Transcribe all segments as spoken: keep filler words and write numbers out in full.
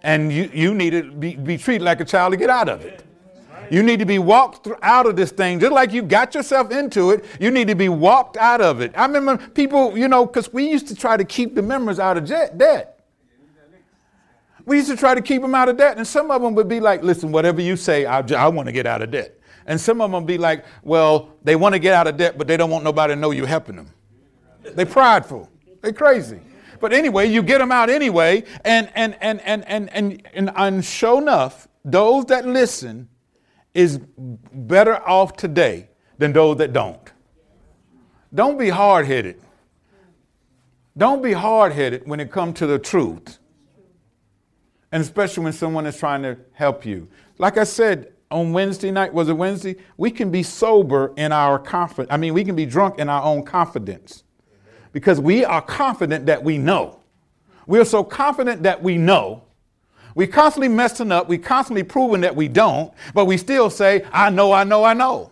And you, you need to be, be treated like a child to get out of it. You need to be walked through, out of this thing. Just like you got yourself into it, you need to be walked out of it. I remember people, you know, because we used to try to keep the members out of jet, debt. We used to try to keep them out of debt. And some of them would be like, listen, whatever you say, I, I want to get out of debt. And some of them would be like, well, they want to get out of debt, but they don't want nobody to know you're helping them. They're prideful. They're crazy. But anyway, you get them out anyway. And, and, and, and, and, and, and, and sure enough, those that listen is better off today than those that don't. Don't be hard-headed. Don't be hard-headed when it comes to the truth. And especially when someone is trying to help you. Like I said, on Wednesday night, was it Wednesday? We can be sober in our confidence. I mean, we can be drunk in our own confidence. Because we are confident that we know. We are so confident that we know. We constantly messing up. We constantly proving that we don't, but we still say, I know, I know, I know.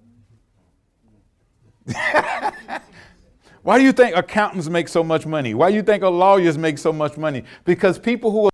Why do you think accountants make so much money? Why do you think lawyers make so much money? Because people who are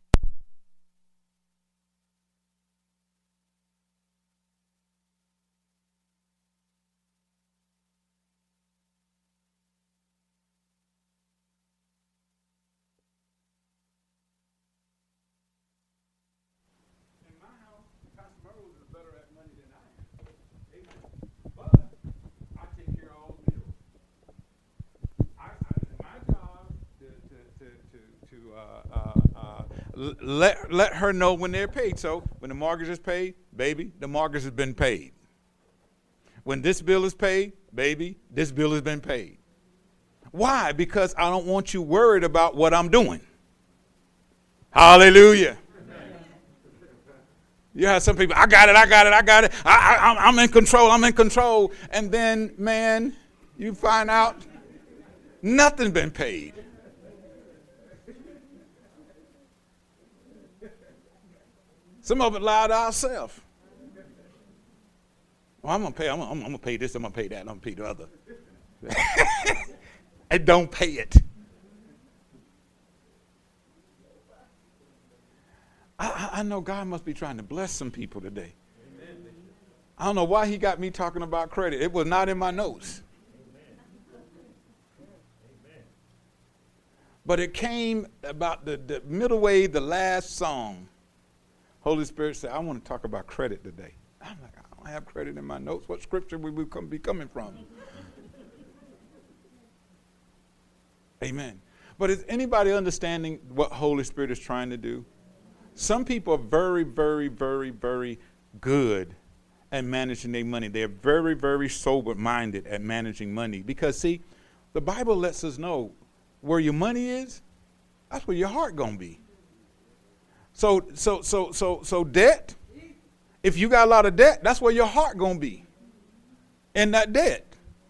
Let let her know when they're paid. So when the mortgage is paid, baby, the mortgage has been paid. When this bill is paid, baby, this bill has been paid. Why? Because I don't want you worried about what I'm doing. Hallelujah. Amen. You have some people, I got it, I got it, I got it. I, I, I'm in control, I'm in control. And then, man, you find out nothing's been paid. Some of it lie to ourselves. Well, I'm gonna pay. I'm, I'm, I'm gonna pay this. I'm gonna pay that. I'm gonna pay the other. And don't pay it. I, I know God must be trying to bless some people today. I don't know why He got me talking about credit. It was not in my notes. But it came about the, the middle way, the last song. Holy Spirit said, I want to talk about credit today. I'm like, I don't have credit in my notes. What scripture would we come, be coming from? Amen. But is anybody understanding what Holy Spirit is trying to do? Some people are very, very, very, very good at managing their money. They're very, very sober-minded at managing money. Because, see, the Bible lets us know where your money is, that's where your heart going to be. So, so, so, so, so debt, if you got a lot of debt, that's where your heart going to be, in that debt.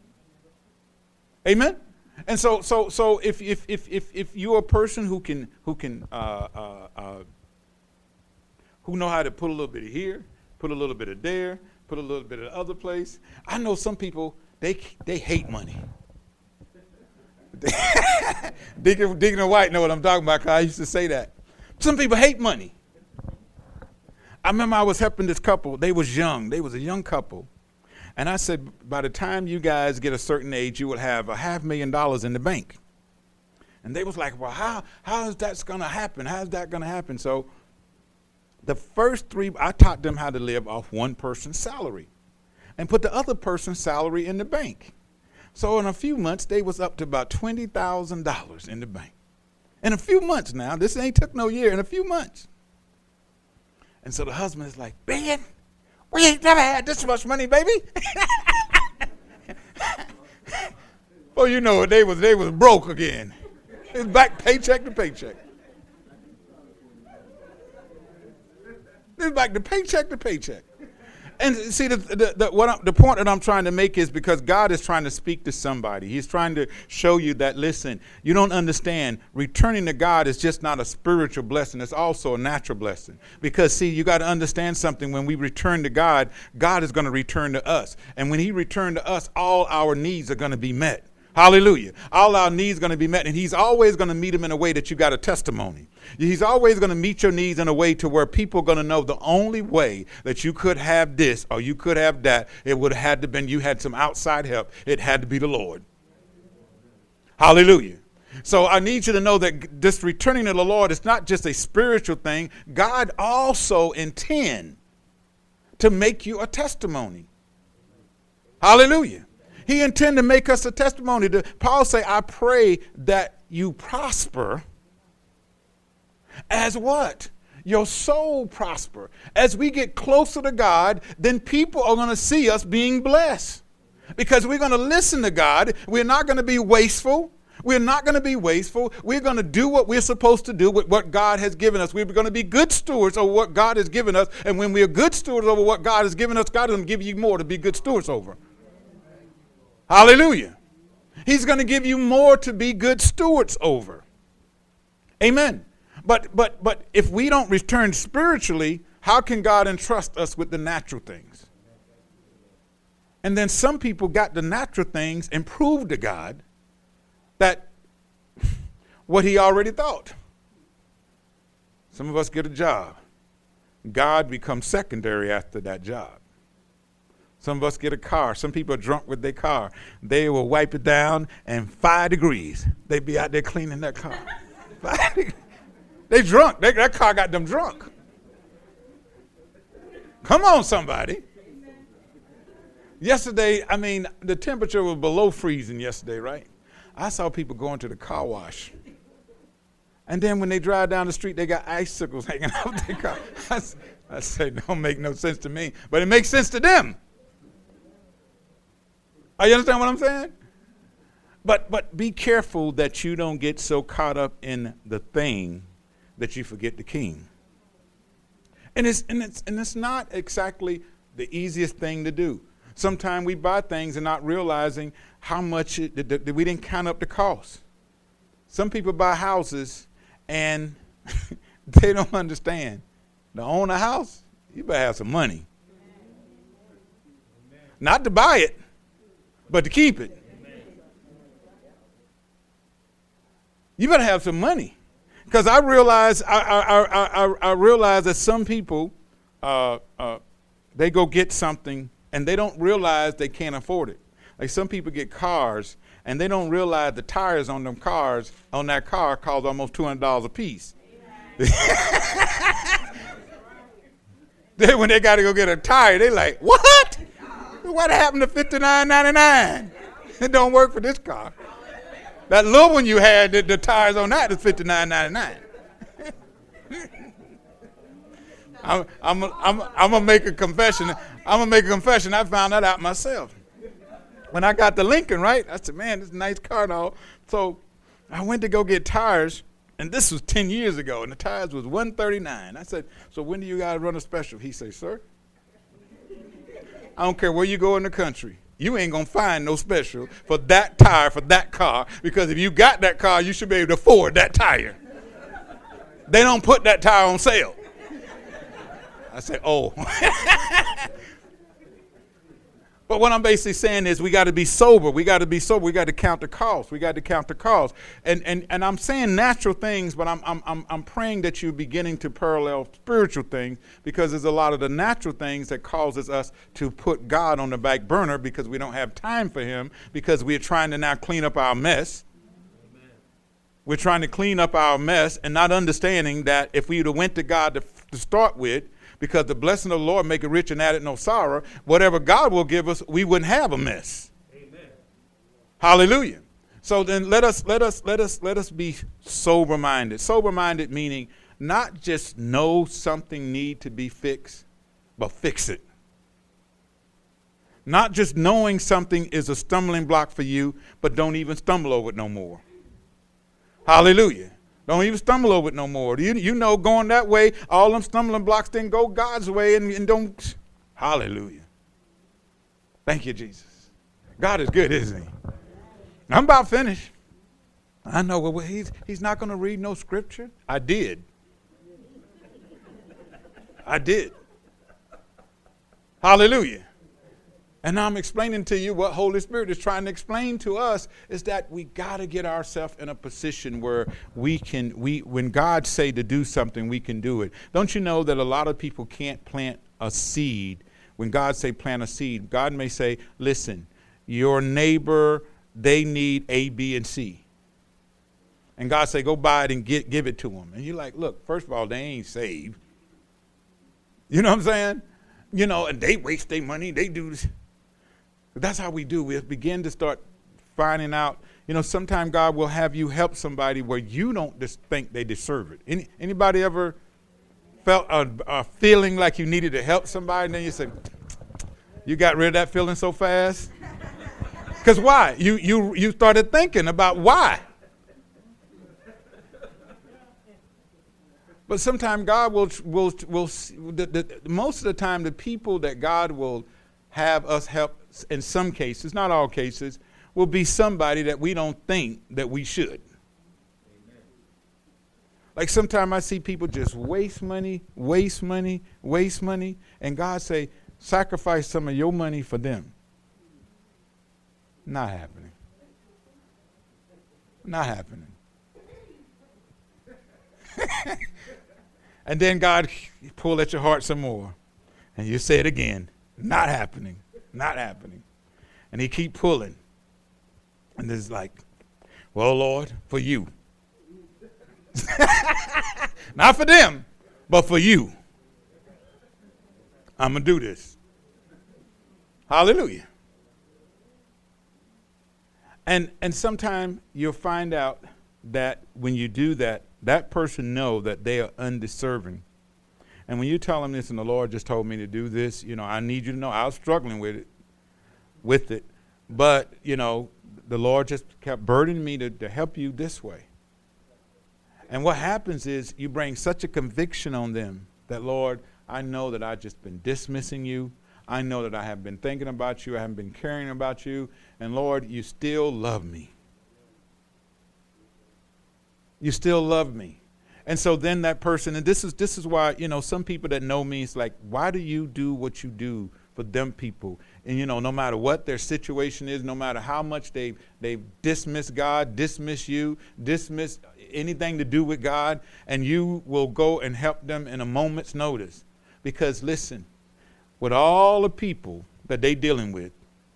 Amen. And so, so, so if, if, if, if, if you're a person who can, who can, uh, uh, uh, who know how to put a little bit of here, put a little bit of there, put a little bit of the other place. I know some people, they, they hate money. Deacon, Deacon White know what I'm talking about, because I used to say that. Some people hate money. I remember I was helping this couple. They was young. They was a young couple. And I said, by the time you guys get a certain age, you will have a half million dollars in the bank. And they was like, well, how, how is that going to happen? How is that going to happen? So the first three, I taught them how to live off one person's salary and put the other person's salary in the bank. So in a few months, they was up to about twenty thousand dollars in the bank. In a few months now, this ain't took no year, in a few months. And so the husband is like, man, we ain't never had this much money, baby. Well, you know, they was they was broke again. It was back paycheck to paycheck. It was back to paycheck to paycheck. And see, the the, the, what I'm, the point that I'm trying to make is because God is trying to speak to somebody. He's trying to show you that, listen, you don't understand. Returning to God is just not a spiritual blessing. It's also a natural blessing. Because, see, you got to understand something. When we return to God, God is going to return to us. And when He returns to us, all our needs are going to be met. Hallelujah. All our needs are going to be met, and he's always going to meet them in a way that you got a testimony. He's always going to meet your needs in a way to where people are going to know the only way that you could have this or you could have that, it would have had to been you had some outside help. It had to be the Lord. Hallelujah. So I need you to know that this returning to the Lord is not just a spiritual thing. God also intends to make you a testimony. Hallelujah. He intended to make us a testimony. Paul say, I pray that you prosper as what? Your soul prosper. As we get closer to God, then people are going to see us being blessed. Because we're going to listen to God. We're not going to be wasteful. We're not going to be wasteful. We're going to do what we're supposed to do with what God has given us. We're going to be good stewards over what God has given us. And when we're good stewards over what God has given us, God is going to give you more to be good stewards over. Hallelujah. He's going to give you more to be good stewards over. Amen. But but but if we don't return spiritually, how can God entrust us with the natural things? And then some people got the natural things and proved to God that what he already thought. Some of us get a job. God becomes secondary after that job. Some of us get a car. Some people are drunk with their car. They will wipe it down and five degrees. They be out there cleaning that car. They drunk. They, that car got them drunk. Come on, somebody. Yesterday, I mean, the temperature was below freezing yesterday, right? I saw people going to the car wash. And then when they drive down the street, they got icicles hanging out their car. I, I say, don't make no sense to me, but it makes sense to them. Are you understand what I'm saying? But but be careful that you don't get so caught up in the thing that you forget the king. And it's and it's and it's not exactly the easiest thing to do. Sometimes we buy things and not realizing how much it, that, that we didn't count up the cost. Some people buy houses and they don't understand. To own a house, you better have some money. Not to buy it, but to keep it. You better have some money. Because I realize I, I, I, I, I realize that some people, uh, uh, they go get something and they don't realize they can't afford it. Like some people get cars and they don't realize the tires on them cars, on that car cost almost two hundred dollars a piece. Then when they got to go get a tire, they like, what? What happened to fifty-nine ninety-nine? It don't work for this car. That little one you had, the, the tires on that is fifty-nine ninety-nine. I'm, I'm, I'm, I'm gonna make a confession. I'm gonna make a confession. I found that out myself. When I got the Lincoln, right? I said, man, this is a nice car and all. So I went to go get tires, and this was ten years ago, and the tires was one thirty-nine. I said, so when do you guys run a special? He said, sir, I don't care where you go in the country. You ain't going to find no special for that tire, for that car, because if you got that car, you should be able to afford that tire. They don't put that tire on sale. I said, oh. But what I'm basically saying is we got to be sober. We got to be sober. We got to count the cost. We got to count the cost. And and and I'm saying natural things, but I'm I'm I'm I'm praying that you're beginning to parallel spiritual things, because there's a lot of the natural things that causes us to put God on the back burner because we don't have time for him, because we're trying to now clean up our mess. Amen. We're trying to clean up our mess and not understanding that if we would have went to God to, to start with, because the blessing of the Lord make it rich and added no sorrow, whatever God will give us, we wouldn't have a mess. Amen. Hallelujah. So then let us let us let us let us be sober-minded. Sober-minded meaning not just know something need to be fixed, but fix it. Not just knowing something is a stumbling block for you, but don't even stumble over it no more. Hallelujah. Don't even stumble over it no more. You, you know, going that way, all them stumbling blocks didn't go God's way, and, and don't. Hallelujah. Thank you, Jesus. God is good, isn't he? I'm about finished. I know, well, he's, he's not going to read no scripture. I did. I did. Hallelujah. And now I'm explaining to you what Holy Spirit is trying to explain to us is that we got to get ourselves in a position where we can, we when God say to do something, we can do it. Don't you know that a lot of people can't plant a seed? When God say plant a seed, God may say, listen, your neighbor, they need A, B, and C. And God say, go buy it and get, give it to them. And you're like, look, first of all, they ain't saved. You know what I'm saying? You know, and they waste their money. They do this. That's how we do. We begin to start finding out, you know, sometimes God will have you help somebody where you don't just think they deserve it. Any, anybody ever felt a, a feeling like you needed to help somebody and then you said, you got rid of that feeling so fast? Because why? You, you, you started thinking about why. But sometimes God will, will, will the, the, most of the time, the people that God will have us help, in some cases, not all cases, will be somebody that we don't think that we should. Amen. Like sometimes I see people just waste money, waste money, waste money, and God say, sacrifice some of your money for them. Not happening. Not happening. And then God pull at your heart some more. And you say it again. Not happening. Not happening. And he keep pulling. And it's like, well, Lord, for you. Not for them, but for you. I'm going to do this. Hallelujah. And and sometime you'll find out that when you do that, that person know that they are undeserving. And when you tell them this, and the Lord just told me to do this, you know, I need you to know I was struggling with it, with it. But, you know, the Lord just kept burdening me to, to help you this way. And what happens is you bring such a conviction on them that, Lord, I know that I've just been dismissing you. I know that I have been thinking about you. I haven't been caring about you. And, Lord, you still love me. You still love me. And so then that person, and this is this is why, you know, some people that know me, it's like, why do you do what you do for them people? And, you know, no matter what their situation is, no matter how much they they dismiss God, dismiss you, dismiss anything to do with God, and you will go and help them in a moment's notice. Because, listen, with all the people that they dealing with,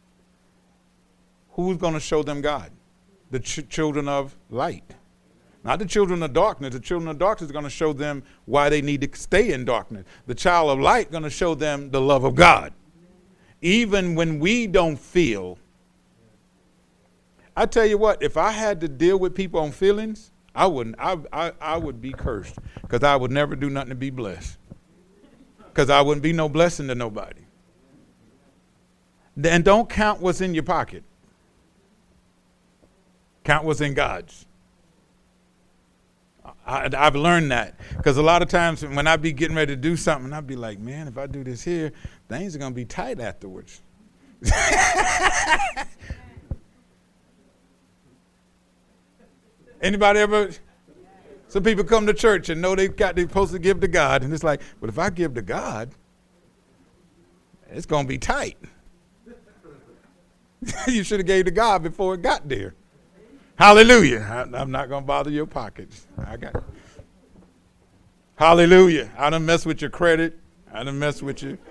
who's going to show them God? The ch- children of light. Not the children of darkness. The children of darkness are going to show them why they need to stay in darkness. The child of light is going to show them the love of God. Even when we don't feel. I tell you what, if I had to deal with people on feelings, I wouldn't. I I, I would be cursed because I would never do nothing to be blessed. Because I wouldn't be no blessing to nobody. And don't count what's in your pocket. Count what's in God's. I, I've learned that because a lot of times when I be getting ready to do something, I'd be like, man, if I do this here, things are going to be tight afterwards. Anybody ever? Some people come to church and know they've got, they're supposed to give to God. And it's like, but if I give to God, it's going to be tight. You should have gave to God before it got there. Hallelujah. I, I'm not going to bother your pockets. I got it. Hallelujah. I done mess with your credit. I done mess with you.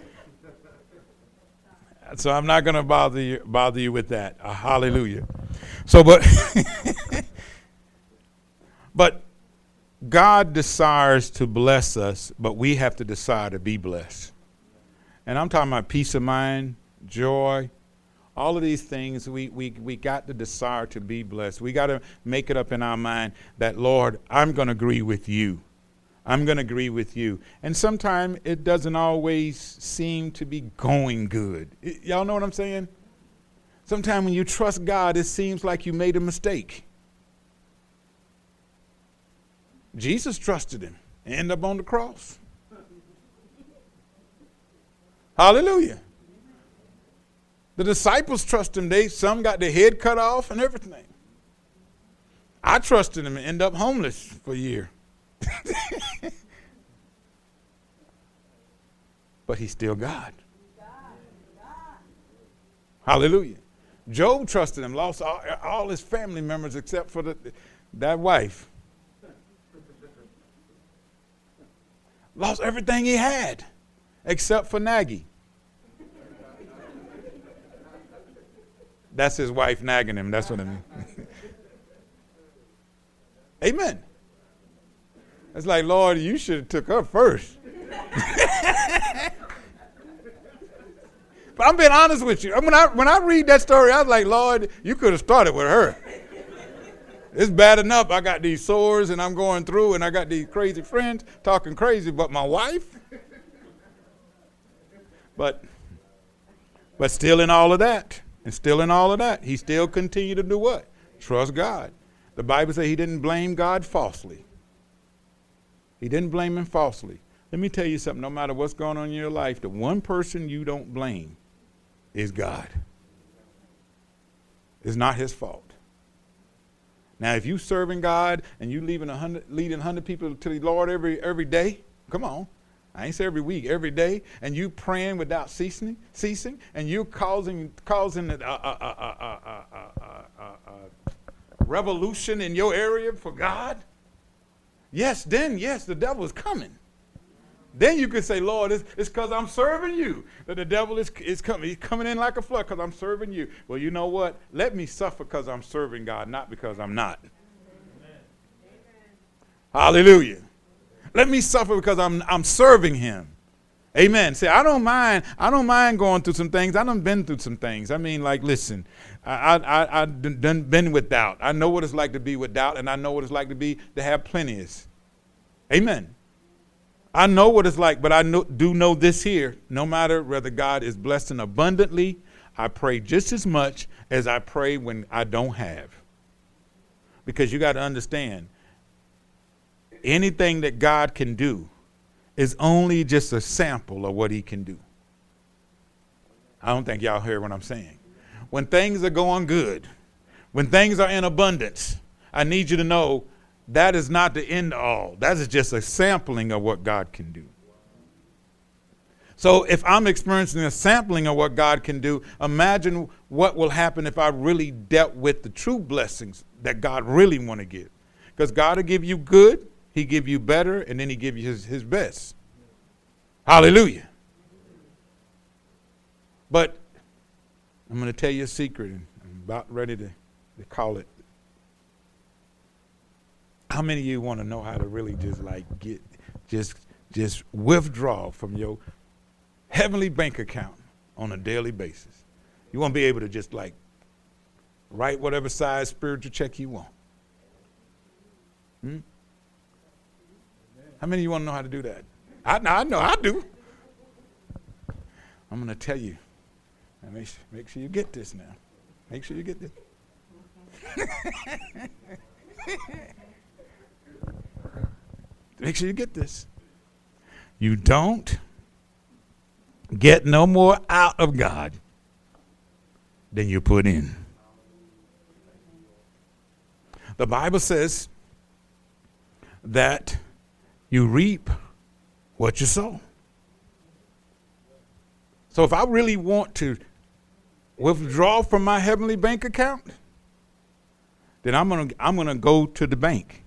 So I'm not going to bother you, bother you with that. Uh, hallelujah. So, but, but God desires to bless us, but we have to decide to be blessed. And I'm talking about peace of mind, joy, all of these things. We we we got the desire to be blessed. We got to make it up in our mind that, Lord, I'm going to agree with you. I'm going to agree with you. And sometimes it doesn't always seem to be going good. It, y'all know what I'm saying? Sometimes when you trust God, it seems like you made a mistake. Jesus trusted him and ended up on the cross. Hallelujah. The disciples trust him. They some got their head cut off and everything. I trusted him and ended up homeless for a year. But he's still God. Hallelujah. Job trusted him, lost all, all his family members except for the, that wife. Lost everything he had except for Nagy. That's his wife nagging him. That's what I mean. Amen. It's like, Lord, you should have took her first. But I'm being honest with you. When I, when I read that story, I was like, Lord, you could have started with her. It's bad enough I got these sores and I'm going through and I got these crazy friends talking crazy, but my wife? But, but still in all of that, and still in all of that, he still continued to do what? Trust God. The Bible says he didn't blame God falsely. He didn't blame him falsely. Let me tell you something. No matter what's going on in your life, the one person you don't blame is God. It's not his fault. Now, if you serving God and you leading a hundred, leading a hundred people to the Lord every every day, come on. I ain't say every week, every day, and you praying without ceasing, ceasing, and you causing causing a, a, a, a, a, a, a revolution in your area for God. Yes, then yes, the devil is coming. Then you could say, Lord, it's because I'm serving you that the devil is, is coming. He's coming in like a flood because I'm serving you. Well, you know what? Let me suffer because I'm serving God, not because I'm not. Amen. Hallelujah. Let me suffer because I'm I'm serving him. Amen. See, I don't mind. I don't mind going through some things. I done been through some things. I mean, like, listen, I I I done been without. I know what it's like to be without, and I know what it's like to be to have plenteous. Amen. I know what it's like, but I know, do know this here. No matter whether God is blessing abundantly, I pray just as much as I pray when I don't have. Because you got to understand, anything that God can do is only just a sample of what he can do. I don't think y'all hear what I'm saying. When things are going good, when things are in abundance, I need you to know that is not the end all. That is just a sampling of what God can do. So if I'm experiencing a sampling of what God can do, imagine what will happen if I really dealt with the true blessings that God really want to give. Because God will give you good, he give you better, and then he give you his, his best. Hallelujah. But I'm going to tell you a secret, and I'm about ready to, to call it. How many of you want to know how to really just like get, just, just withdraw from your heavenly bank account on a daily basis? You want to be able to just like write whatever size spiritual check you want. Hmm? How many of you want to know how to do that? I, I know I do. I'm going to tell you. Now make, make sure you get this now. Make sure you get this. Make sure you get this. You don't get no more out of God than you put in. The Bible says that you reap what you sow. So if I really want to withdraw from my heavenly bank account, then I'm gonna I'm gonna go to the bank.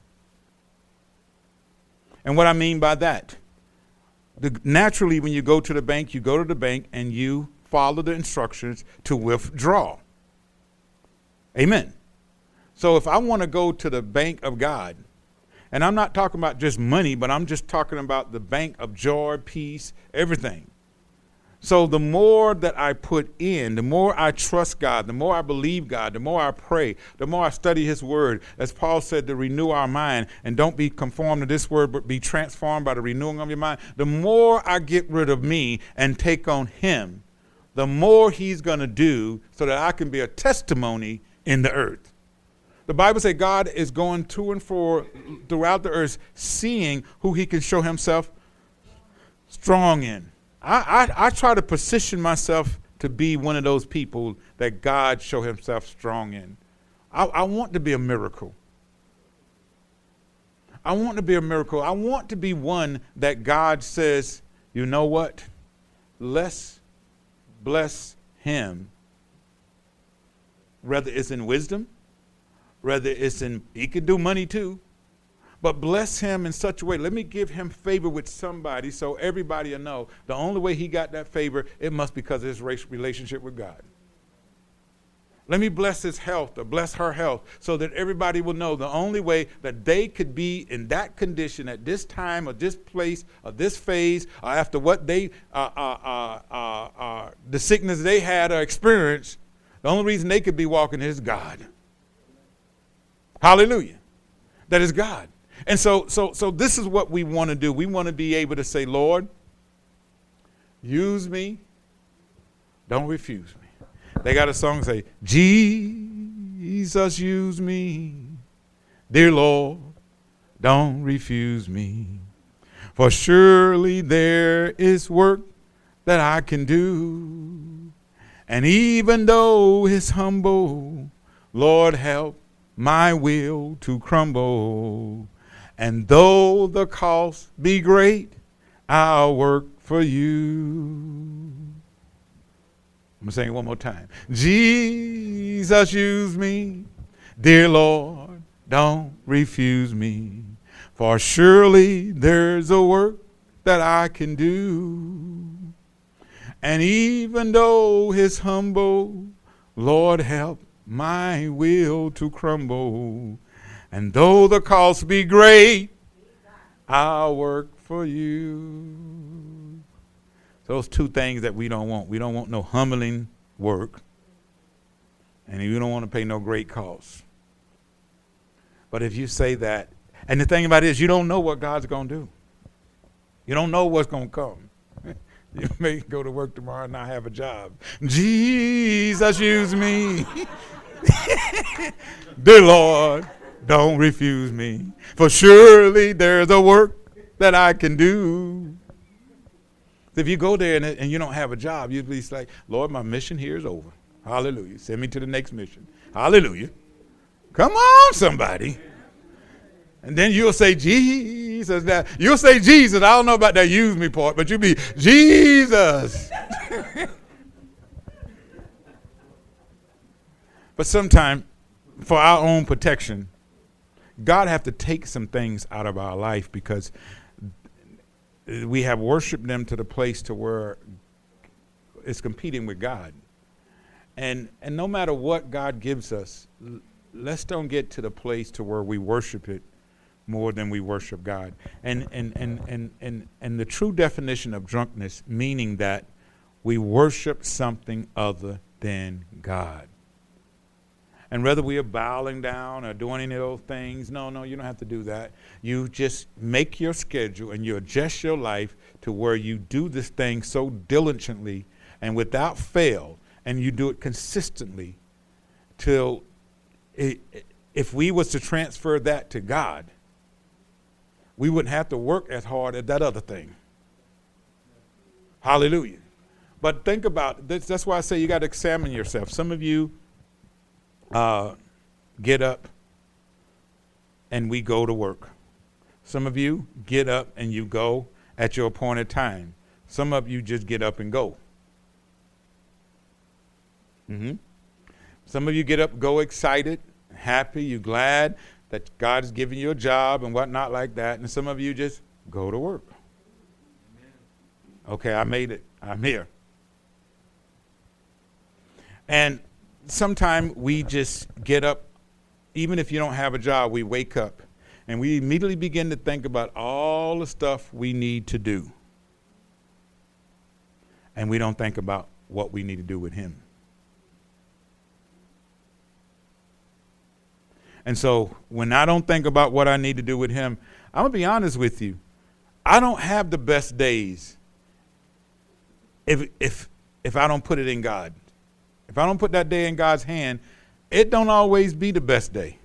And what I mean by that, the, naturally when you go to the bank, you go to the bank and you follow the instructions to withdraw. Amen. So if I want to go to the bank of God, and I'm not talking about just money, but I'm just talking about the bank of joy, peace, everything. So the more that I put in, the more I trust God, the more I believe God, the more I pray, the more I study his word, as Paul said, to renew our mind, and don't be conformed to this word, but be transformed by the renewing of your mind. The more I get rid of me and take on him, the more he's going to do so that I can be a testimony in the earth. The Bible says God is going to and fro throughout the earth, seeing who he can show himself strong in. I, I, I try to position myself to be one of those people that God show himself strong in. I, I want to be a miracle. I want to be a miracle. I want to be one that God says, you know what? Let's bless him whether it's in wisdom, whether it's in, he could do money too, but bless him in such a way. Let me give him favor with somebody so everybody will know the only way he got that favor, it must be because of his relationship with God. Let me bless his health or bless her health so that everybody will know the only way that they could be in that condition at this time or this place or this phase or after what they, uh, uh, uh, uh, uh, the sickness they had or experienced, the only reason they could be walking is God. Hallelujah. That is God. And so, so, so this is what we want to do. We want to be able to say, Lord, use me. Don't refuse me. They got a song that say, Jesus, use me. Dear Lord, don't refuse me. For surely there is work that I can do. And even though it's humble, Lord, help my will to crumble. And though the cost be great, I'll work for you. I'm going to sing it one more time. Jesus, use me. Dear Lord, don't refuse me. For surely there's a work that I can do. And even though it's humble, Lord, help my will to crumble. And though the cost be great, I'll work for you. Those two things that we don't want. We don't want no humbling work. And we don't want to pay no great cost. But if you say that, and the thing about it is you don't know what God's going to do. You don't know what's going to come. You may go to work tomorrow and not have a job. Jesus, use me. Dear Lord, don't refuse me. For surely there's a work that I can do. If you go there and, and you don't have a job, you'd be like, Lord, my mission here is over. Hallelujah. Send me to the next mission. Hallelujah. Come on, somebody. And then you'll say, Jesus. Now, you'll say, Jesus. I don't know about that use me part, but you'll be, Jesus. But sometimes, for our own protection, God have to take some things out of our life because we have worshiped them to the place to where it's competing with God. And and no matter what God gives us, let's don't get to the place to where we worship it more than we worship God. And and and and and, and the true definition of drunkenness, meaning that we worship something other than God. And whether we are bowing down or doing any of those things, no, no, you don't have to do that. You just make your schedule and you adjust your life to where you do this thing so diligently and without fail, and you do it consistently till it, if we was to transfer that to God, we wouldn't have to work as hard at that other thing. Hallelujah. But think about this. That's why I say you got to examine yourself. Some of you Uh, get up and we go to work. Some of you get up and you go at your appointed time. Some of you just get up and go. Mm-hmm. Some of you get up, go excited, happy, you glad that God has given you a job and whatnot like that. And some of you just go to work. Okay, I made it. I'm here. And sometimes we just get up, even if you don't have a job, we wake up and we immediately begin to think about all the stuff we need to do. And we don't think about what we need to do with him. And so when I don't think about what I need to do with him, I'm going to be honest with you. I don't have the best days if if if I don't put it in God. If I don't put that day in God's hand, it don't always be the best day.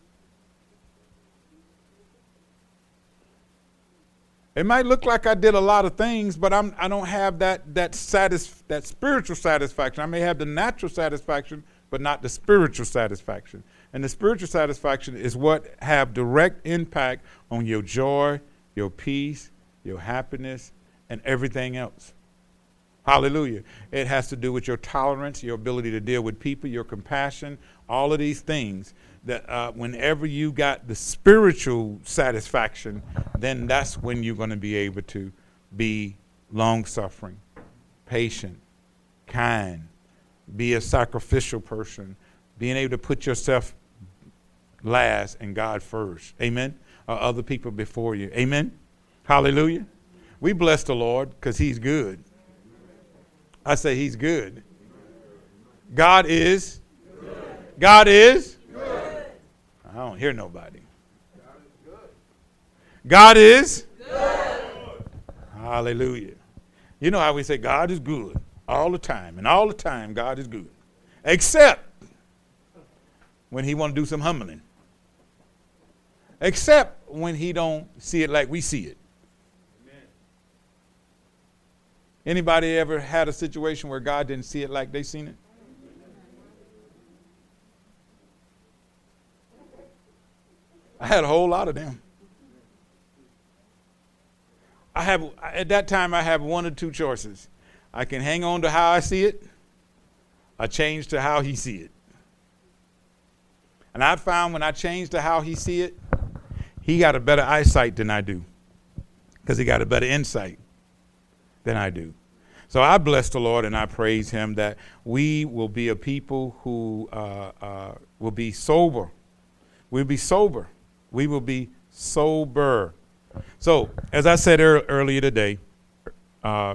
It might look like I did a lot of things, but I'm, I don't have that that satis, that spiritual satisfaction. I may have the natural satisfaction, but not the spiritual satisfaction. And the spiritual satisfaction is what have direct impact on your joy, your peace, your happiness, and everything else. Hallelujah. It has to do with your tolerance, your ability to deal with people, your compassion, all of these things that uh, whenever you got the spiritual satisfaction, then that's when you're going to be able to be long-suffering, patient, kind, be a sacrificial person, being able to put yourself last and God first. Amen. Or other people before you. Amen. Hallelujah. We bless the Lord because he's good. I say he's good. God is. Good. God is. Good. I don't hear nobody. God is. Good. Hallelujah. You know how we say God is good all the time. And all the time God is good. Except when he want to do some humbling. Except when he don't see it like we see it. Anybody ever had a situation where God didn't see it like they seen it? I had a whole lot of them. I have at that time I have one or two choices. I can hang on to how I see it, or change to how he see it. And I found when I changed to how he see it, he got a better eyesight than I do, because he got a better insight than I do. So I bless the Lord and I praise him that we will be a people who uh, uh, will be sober. We'll be sober. We will be sober. So as I said er- earlier today, uh,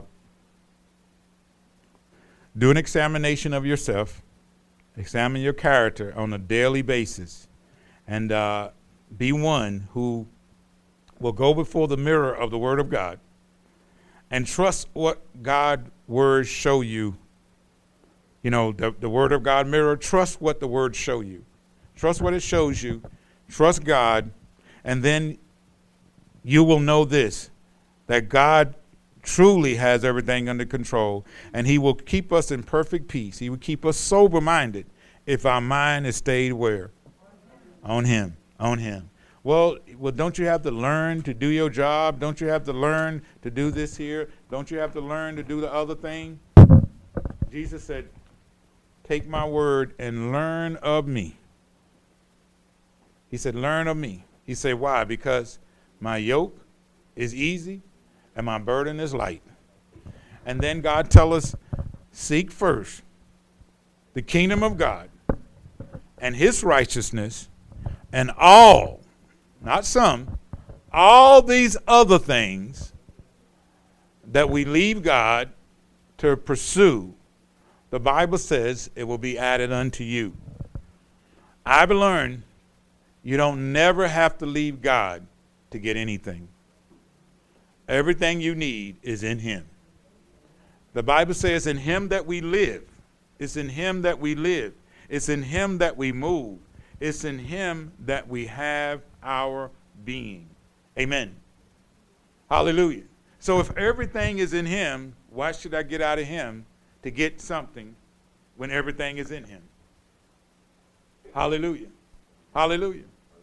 do an examination of yourself. Examine your character on a daily basis. And uh, be one who will go before the mirror of the Word of God and trust what God's words show you. You know, the, the Word of God mirror, trust what the words show you. Trust what it shows you. Trust God. And then you will know this, that God truly has everything under control. And he will keep us in perfect peace. He will keep us sober-minded if our mind is stayed where? On him. On him. Well, well, don't you have to learn to do your job? Don't you have to learn to do this here? Don't you have to learn to do the other thing? Jesus said, take my word and learn of me. He said, learn of me. He said, why? Because my yoke is easy and my burden is light. And then God tell us, seek first the kingdom of God and his righteousness, and all, not some, all these other things that we leave God to pursue, the Bible says it will be added unto you. I've learned you don't never have to leave God to get anything. Everything you need is in him. The Bible says in him that we live. It's in him that we live. It's in him that we move. It's in him that we have our being. Amen. Hallelujah. So if everything is in him, why should I get out of him to get something when everything is in him? Hallelujah. Hallelujah.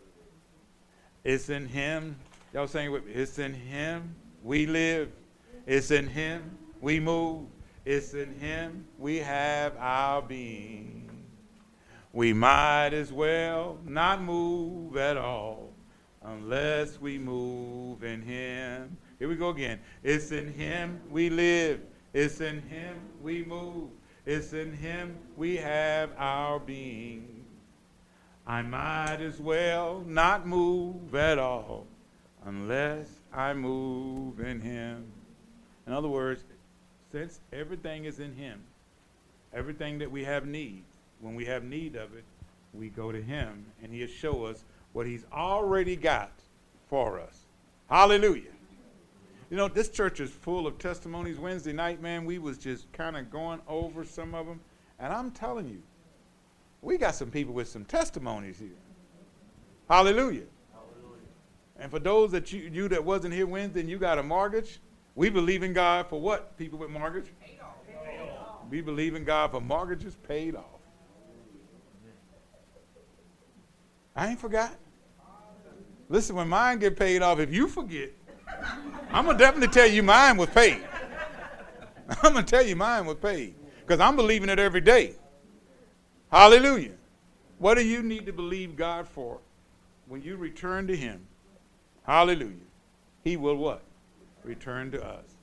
It's in him. Y'all saying with me? It's in him we live. It's in him we move. It's in him we have our being. We might as well not move at all unless we move in him. Here we go again. It's in him we live. It's in him we move. It's in him we have our being. I might as well not move at all unless I move in him. In other words, since everything is in him, everything that we have need, when we have need of it, we go to him and he'll show us what he's already got for us. Hallelujah. You know, this church is full of testimonies. Wednesday night, man, we was just kind of going over some of them. And I'm telling you, we got some people with some testimonies here. Hallelujah. Hallelujah. And for those that you, you that wasn't here Wednesday and you got a mortgage, we believe in God for what? People with mortgage? Paid off. Paid off. We believe in God for mortgages paid off. I ain't forgot. Listen, when mine get paid off, if you forget, I'm going to definitely tell you mine was paid. I'm going to tell you mine was paid because I'm believing it every day. Hallelujah. What do you need to believe God for? When you return to him, hallelujah, he will what? Return to us.